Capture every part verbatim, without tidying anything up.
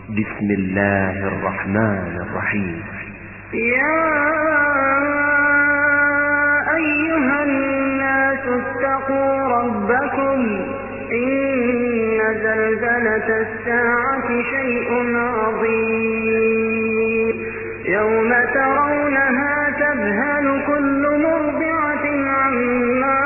بسم الله الرحمن الرحيم. يا أيها الناس اتقوا ربكم إن زلزلة الساعة شيء عظيم يوم ترونها تذهل كل مرضعة عما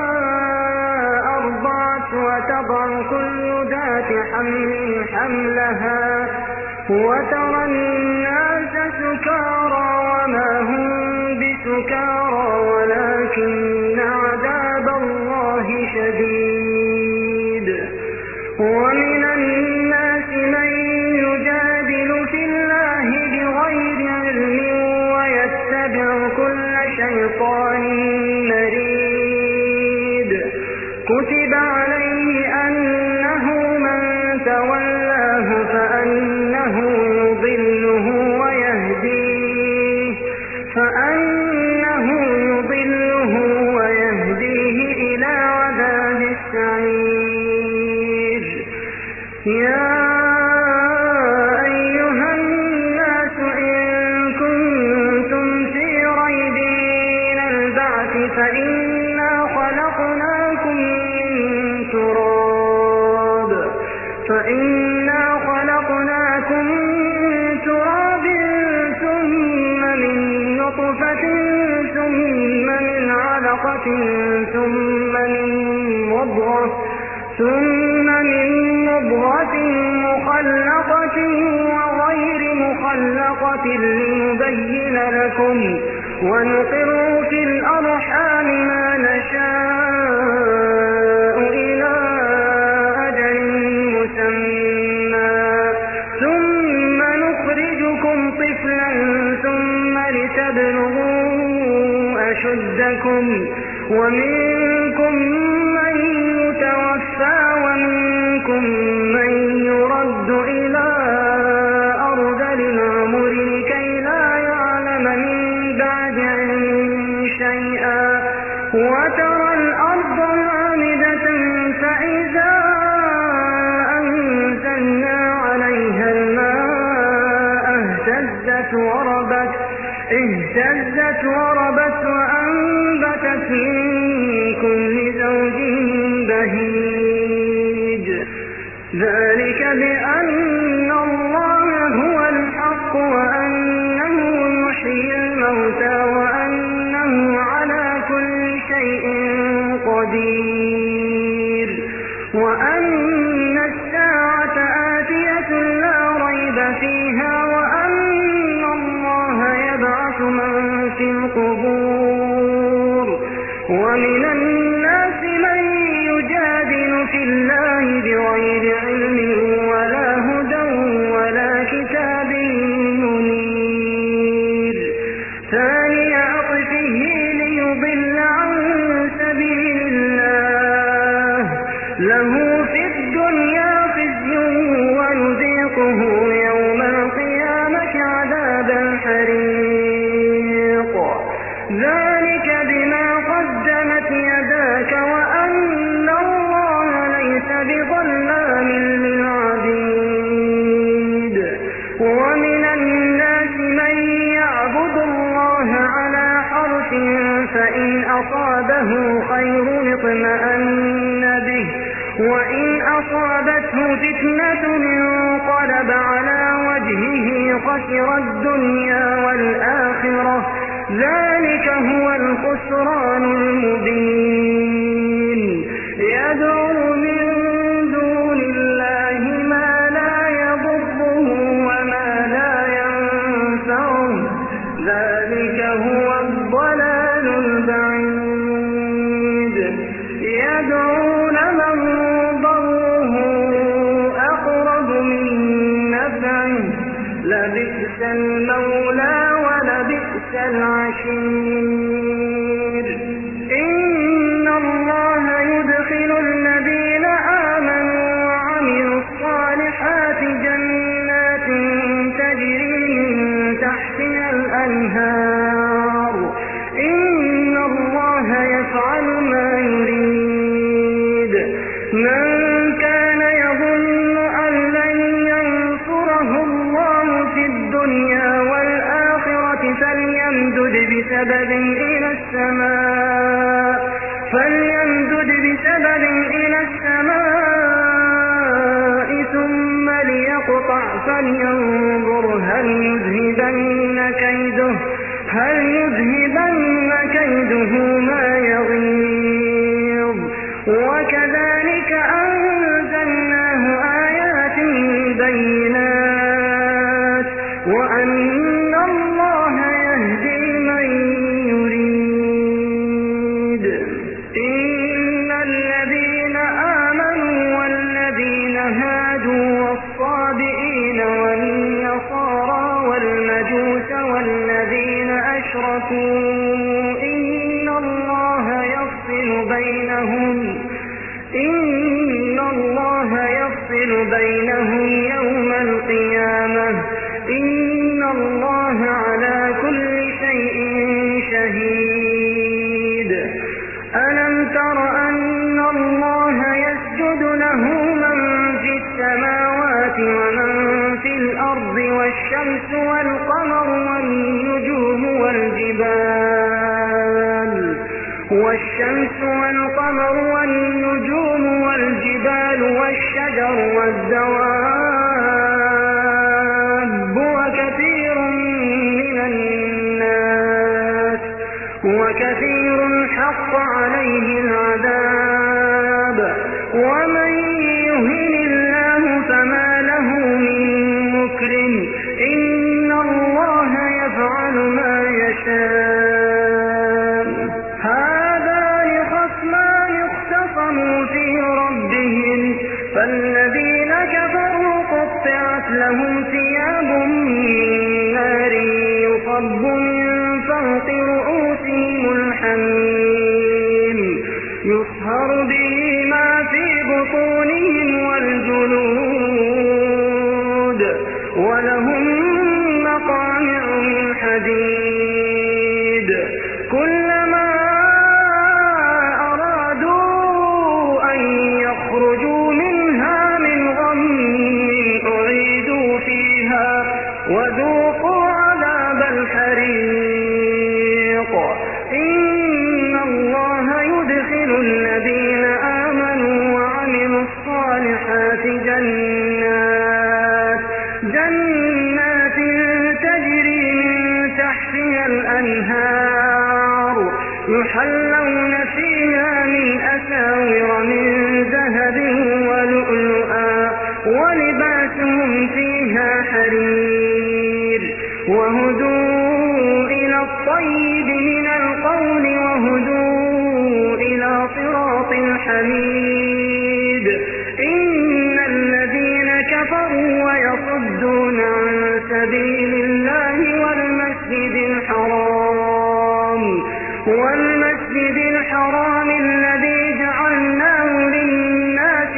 أرضعت وتضع كل ذات حمل حملها وترى الناس سكارى وما هم بسكارى ولكن عذاب الله شديد. ومن الناس من يجادل في الله بغير علم ويتبع كل شيطان مريد. كتب عليه أنه من تولاه فأنه يضله ويهديه فأنه يضله ويهديه إلى عذاب السعير. يا أيها الناس إن كنتم في ريب من البعث فإنا خلقناكم من تراب فإنا خلقناكم من تراب ثم من نطفة ثم من علقة ثم من مضغة ثم من مضغة مخلقة وغير مخلقة لنبين لكم ونقر في الأرحام ما نشاء إلى أجل مسمى ثم نخرجكم طفلا ثم لتبلغوا أشدكم ومنكم من يتوفى ومنكم من يرد إلى أرذل العمر لكي لا يعلم من بعد علم شيئا وترى الأرض هامدة فإذا أنزلنا عليها الماء اهتزت وربت اهتزت وربت وأنبتت من كل زوج بهيج. ذلك بأن الله هو الحق وأنه يحيي الموتى وأنه على كل شيء قدير وأن الساعة آتية لا ريب فيها وأن الله يبعث من في القبور. ومن الناس من يجادل في الله بغير علم ولا هدى ولا كتاب منير. ثاني عطفه ليضل عن سبيل الله له في الدنيا خزي ونذيقه يوم القيامة عذاب الحريق. ذلك بما قدمت يداك وأن الله ليس بظلام للعبيد. ومن الناس من يعبد الله على حرف فإن أصابه خير اطمأن به وإن أصابته فتنة انقلب على وجهه خسر الدنيا والآخرة. ذلك هو الخسران المبين. يدعو من دون الله ما لا يضره وما لا ينفعه. ذلك هو الضلال البعيد. يدعو لمن ضره أقرب من نفعه لبئس المولى ولبئس العشير. إن الله يدخل الذين آمنوا وعملوا الصالحات جنات تجري من تحتها الأنهار. إن الله يفعل ما يريد. من كان يظن أن لن ينصره بسبب إلى السماء فليمدد بسبب إلى السماء ثم ليقطع فلينظر هل يذهبن كيده هل يذهبن كيده ما يغيظ وكذلك أنزلناه آيات بينات وأن الله يهدي من يريد إن الذين آمنوا والذين هادوا والصابئين والنصارى والمجوس والذين أشركوا إن الله يفصل بينهم إن الله يفصل بينهم يوم القيامة إن الله على كل شيء شهيد ألم تر أن الله يسجد له من في السماوات ومن في الأرض والشمس والقمر والنجوم والجبال والشمس والقمر والنجوم والجبال والشجر والدواب وكثير من الناس وكثير حق عليه العذاب ومن يهن الله فما له من مكرم إن الله يفعل ما يشاء هذان خصمان اختصموا في ربهم فالذين كفروا قطعت لهم ثياب من نار يصب من فوق رؤوسهم الحميم يصهر به ما في بطونهم والجلود ولهم مقامع من حديد كلما أرادوا أن يخرجوا منها من غم أعيدوا فيها وذوقوا عذاب الحريق إن الله يدخل الذين آمنوا وعملوا الصالحات جنات جنات تجري من تحتها الأنهار يحلون فيها من أساور من ذهب ولؤلؤا ولباسهم فيها حرير وهدوا إلى الطيب من القول وهدوا إلى صراط الحميد إن الذين كفروا ويصدون عن سبيل الله والمسجد الحرام والمسجد الحرام الذي جعلناه للناس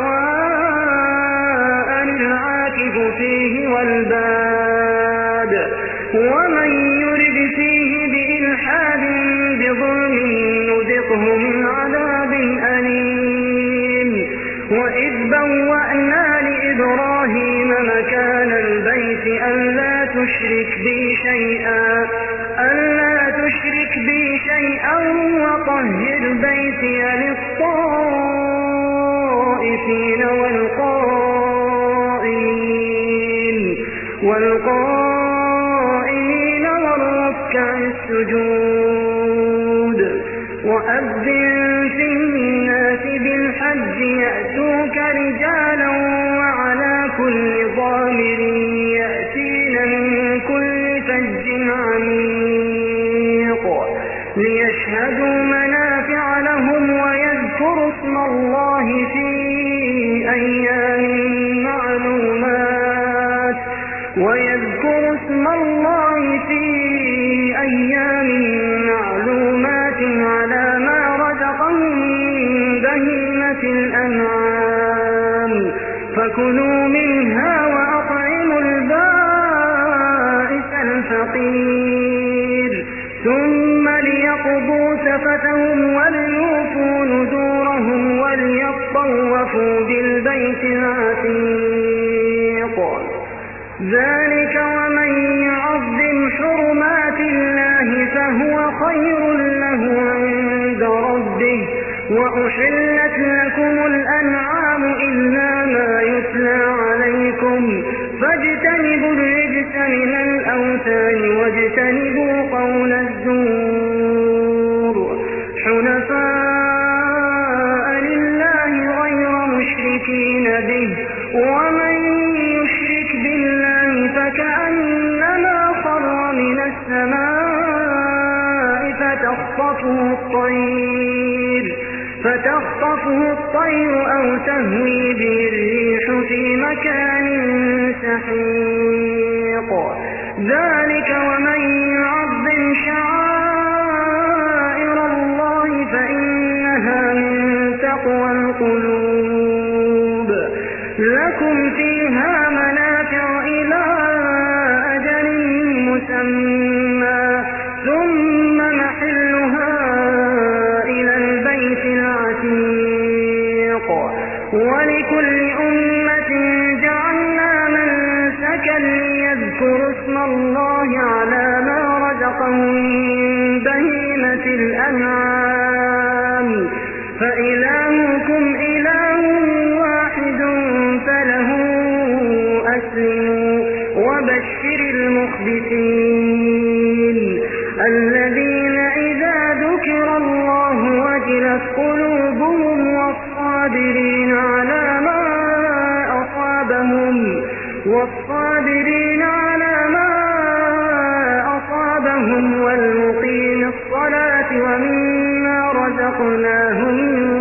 سواء العاكف فيه والباد ومن يرد فيه بإلحاد بظلم نذقه من عذاب أليم وإذ بوأنا لإبراهيم مكان البيت ألا تشرك بي شيئا ألا تشرك بي شيئا وطهر بيتي للطائفين والقائمين والقائمين والركع السجود وأذن في الناس بالحج يأتوك رجالا وعلى كل ضامر يأتين من كل فج عميق ليشهدوا منافع لهم ويذكروا اسم الله في أيام معلومات ويذكروا اسم الله في أيام معلومات على ما رزقهم من بهيمة الأنعام فكلوا منها وأطعموا البائس الفقير ثم ليقضوا تفتهم وليوفوا نذورهم وليطوفوا بالبيت العتيق ذلك ومن يعظم حرمات الله فهو وأحلت لكم الأنعام إلا ما يتلى عليكم فاجتنبوا الرجس من الأوثان واجتنبوا قول الزور حنفاء لله غير مشركين به ومن يشرك بالله فكأنما خر من السماء فتخطفه الطير فتخطفه الطير أو تهوي به الريح في مكان سحيق ذلك ومن يعظم شعائر الله فإنها من تقوى القلوب لكم فيها منافع إلى أجل مسمى ثم محلها إلى البيت العتيق ولكل أمة جعلنا منسكا ليذكروا اسم الله على ما رزقهم من بهيمة الأنعام فإلهكم إله واحد فله أسلموا وبشر المخبتين الذين إذا ذكر الله وجلت قلوبهم والصابرين على ما أصابهم والصابرين على ما أصابهم والمقيم الصلاة ومما رزقناهم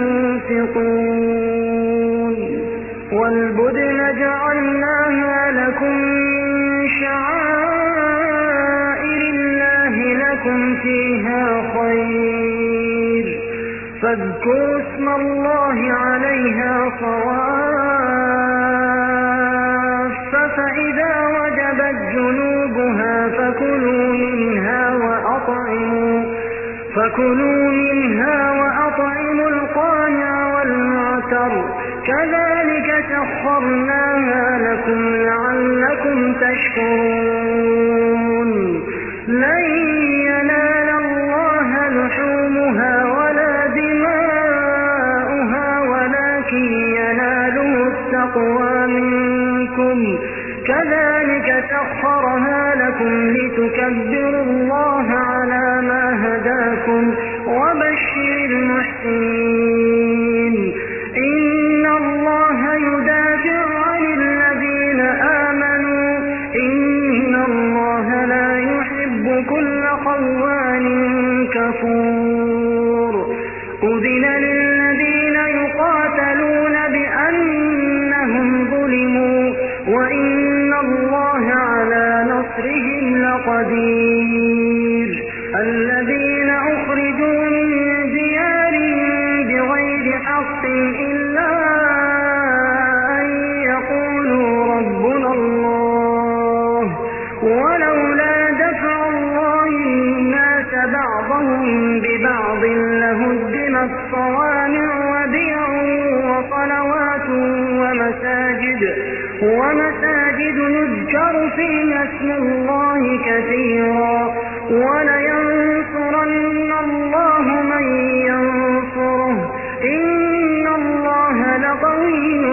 ينفقون والبدن جعلناها لكم من شعائر الله لكم فيها خير فاذكروا اسم الله عليها صواف فإذا وجبت جنوبها فكلوا منها وأطعموا فكلوا منها وأطعموا القانع والمعتر كذلك سخرناها لكم لعلكم تشكرون لن ينال الله لحومها ولا دماؤها ولكن يناله التقوى منكم كذلك سخرها لكم لتكبروا الله على ما هداكم وبشر المحسنين إن الله يدافع عن الذين آمنوا إن الله لا يحب كل خوان كفور أذن للذين يقاتلون بأنهم ظلموا وإن الله على نصرهم لقدير الذين أخرجوا من ديارهم بغير حق إلا أن يقولوا ربنا الله ولولا دفع الله الناس بعضهم ببعض لهدمت صوامع وبيع وصلوات ومساجد ومساجد يذكر فيها اسم الله كثيرا ولينصرن الله من ينصره إن الله لقوي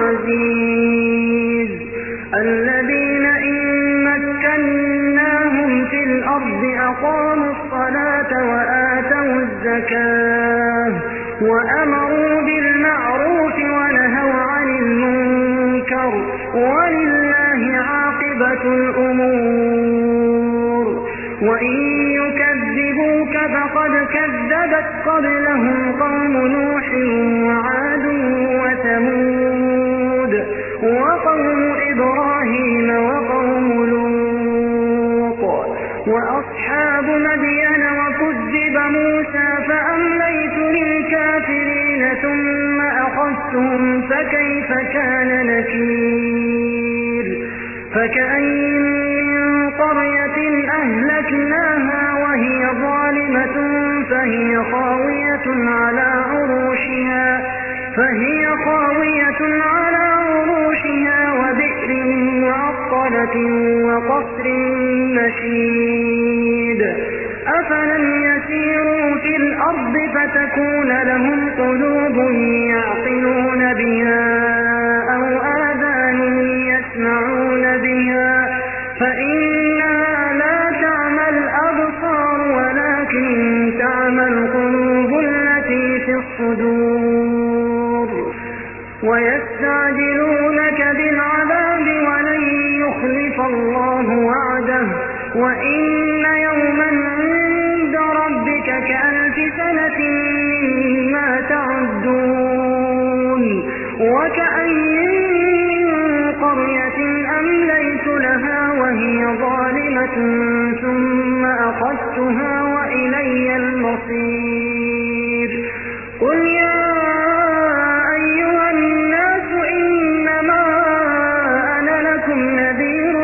عزيز الذين إن مكناهم في الأرض أقاموا الصلاة وآتوا الزكاة وأمروا بالمعروف ونهوا عن المنكر ولله عاقبة الأمور وإن يكذبوك فقد كذبت قبلهم قوم نوح وعاد وثمود وقوم إبراهيم وقوم لوط وأصحاب مدين وكذب موسى فأمليت للكافرين ثم أخذتهم فكيف كان نكير فكأين من قرية أهلكناها وهي ظالمة فهي خاوية على عروشها فهي خاوية على عروشها وبئر معطلة وقصر مشيد أفلم يسيروا في الأرض الأرض فتكون لهم قلوب يعقلون بها أو آذان يسمعون بها فإنها لا تعمى الأبصار ولكن تعمى القلوب التي في الصدور ويستعجلونك بالعذاب ولن يخلف الله وعده وإن يوما عند ربك كألف سنة مما تعدون وكأي من قرية أمليت لها وهي ظالمة ثم أخذتها وإلي المصير قل يا أيها الناس إنما أنا لكم نذير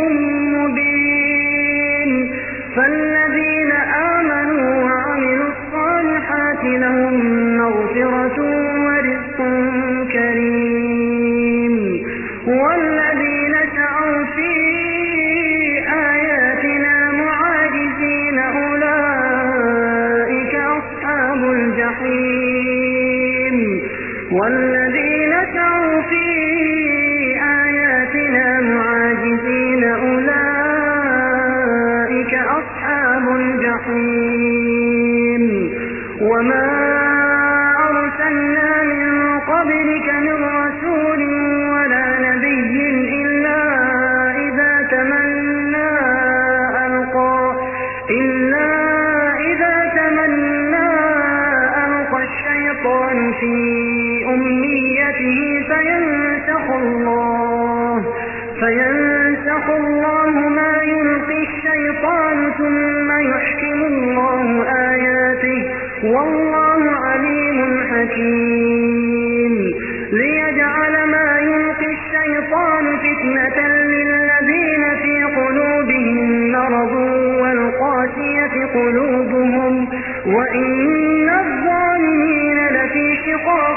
مبين فالذين آمنوا وعملوا الصالحات لهم مغفرة ورزق كريم والذين سعوا في آياتنا معاجزين أولئك أصحاب الجحيم والذين سعوا في آياتنا معاجزين أولئك أصحاب الجحيم وما أرسلنا من قبلك من رسول ولا نبي إلا إذا تمنى ألقى إلا إذا تمنى ألقى الشيطان في أمنيته فينسخ الله فينسخ الله ما يلقي الشيطان ثم يحكم الله آياته والله عليم حكيم ليجعل ما يلقي الشيطان فتنة للذين في قلوبهم مرض والقاسية قلوبهم وإن الظالمين لفي شقاق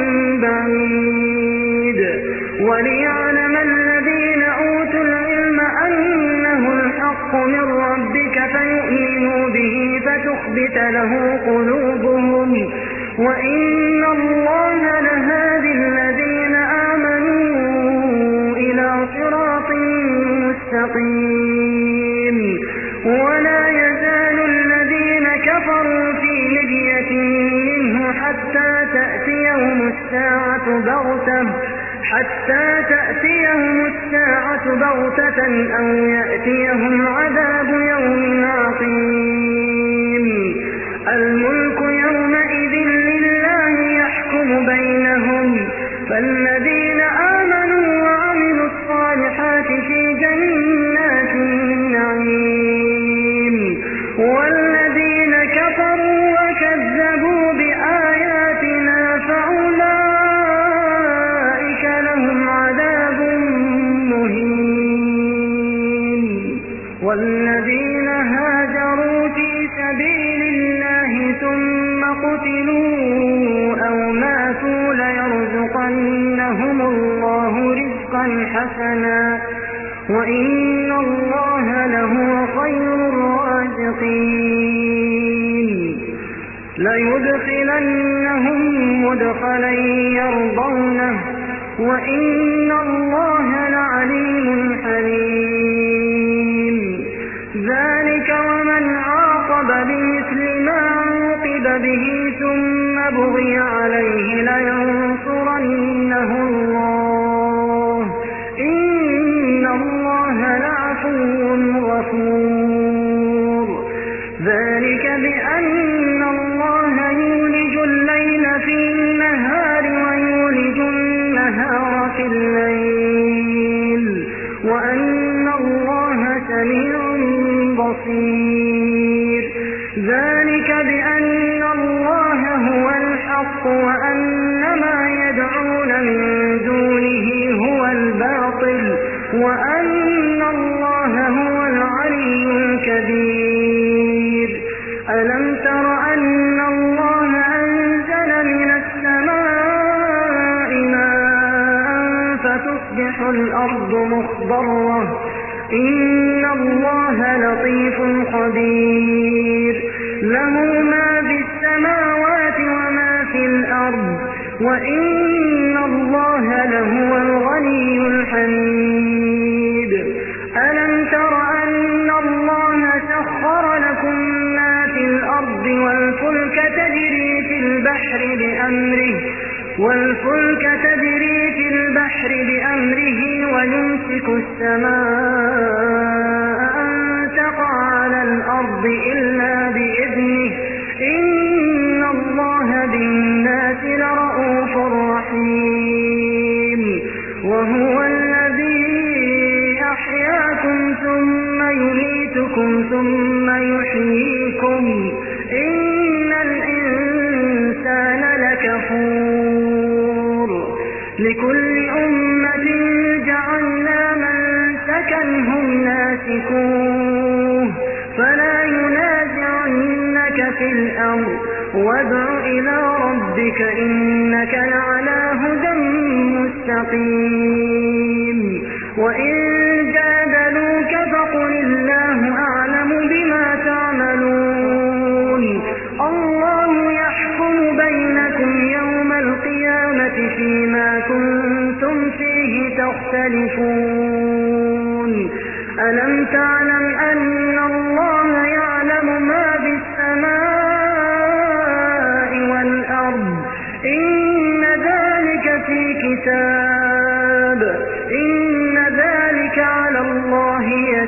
بعيد وليعلم الذين أوتوا العلم أنه الحق من ربك فيؤمنوا به فتخبت له قلوبهم وإن الله لهادي الذين آمنوا إلى صراط مستقيم ولا يزال الذين كفروا في مرية منه حتى تأتيهم الساعة بغتة حتى تأتيهم الساعة بغتة أو يأتيهم عذاب يوم عقيم الملك يومئذ لله يحكم بينهم فالذين آمنوا وعملوا الصالحات في جنات النعيم والذين كفروا وكذبوا بآياتنا فأولئك لهم عذاب مهين والذين هاجروا في سبيل الله ثم قتلوا أو ماتوا ليرزقنهم الله رزقا حسنا وإن الله لهو خير الرازقين ليدخلنهم مدخلا يرضونه وإن الله لعليم حليم ذلك ومن عاقب بمثل ما عوقب به ثم بغي عليه لينصرنه الله إن الله لعفو غفور ذلك بأن الله يولج الليل في النهار ويولج النهار في الليل وأن الله سميع بصير ذلك بأن الله هو الحق وأن ما يدعون من دونه هو الباطل وأن الله هو العلي الكبير ألم تر أن الله أنزل من السماء ماء فتصبح الأرض مخضرة إن الله لطيف خبير له ما في السماوات وإن الله لهو الغني الحميد. ألم تر أن الله سخر لكم ما في الأرض والفلك تجري في البحر بأمره والفلك تجري في البحر بأمره ويمسك السماء أن تقع على الأرض إلا بإذنه إن الله بالناس لرءوف رحيم. وهو الذي أحياكم ثم يميتكم ثم يحييكم إن الإنسان لكفور. لكل أمة جعلنا منسكا هم ناسكوه فلا ينازعنك في الأمر وادع إلى ربك إنك لعلى هدى مستقيم. وإن جادلوك فقل الله أعلم بما تعملون الله يحكم بينكم يوم القيامة فيما كنتم فيه تختلفون. ألم تعلم أن الله يعلم ما في السماء والأرض إن ذلك في كتاب إن ذلك على الله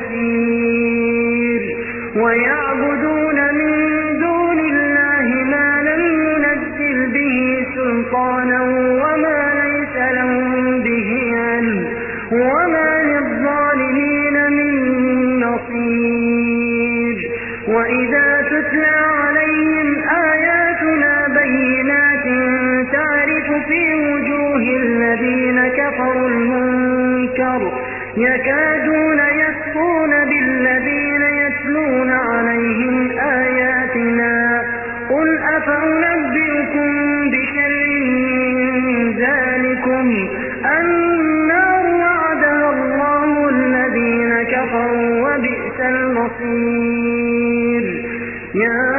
يسير. ويعبدون من دون الله ما لم ينزل به سلطانا وما ليس لهم به علم وما للظالمين من نصير. وإذا تتلى عليهم آياتنا بينات تعرف في وجوه الذين كفروا المنكر يكادون يسطون بالذين يتلون عليهم آياتنا قل أفأنبئكم بشر من ذلكم النار وعدها الله الذين كفروا وبئس المصير. يا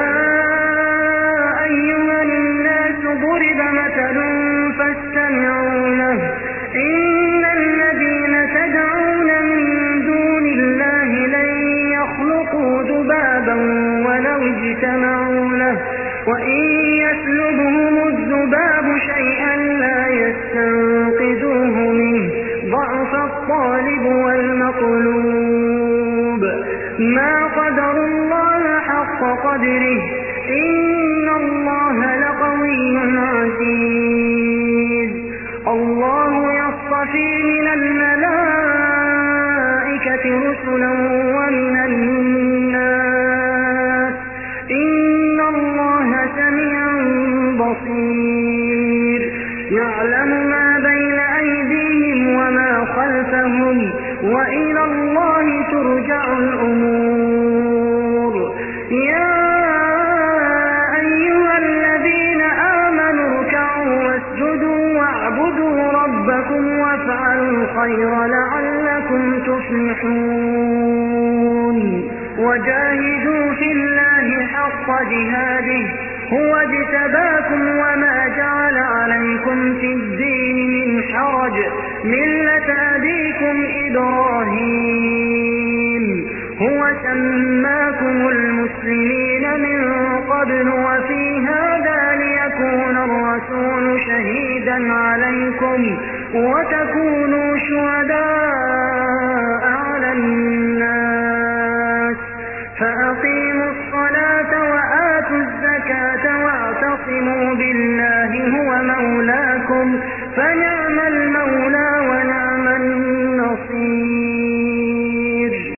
أيها الناس ضرب مثل فاستمعوا له إن الذين تدعون من دون الله لن يخلقوا ذبابا ولو اجتمعوا له وإن يسلبهم الذباب شيئا لا يستنقذوه منه ضعف الطالب والمطلوب. ما قدر الله حق قدره إن الله لقوي عزيز. الله يصطفي من الملائكة رسلا ومن الناس إن الله سميع بصير. يعلم ما بين أيديهم وما خلفهم وإلى الله ترجع الأمور. يا أيها الذين آمنوا اركعوا واسجدوا واعبدوا ربكم وافعلوا الخير لعلكم تفلحون. وجاهدوا في الله حق جهاده هو اجتباكم وما جعل عليكم في الدين من حرج ملة أبيكم إبراهيم هو سماكم المسلمين من قبل وفي هذا ليكون الرسول شهيدا عليكم وتكونوا شهداء على الناس فأقيموا الصلاة وآتوا الزكاة واعتصموا بالله هو مولاكم فنعم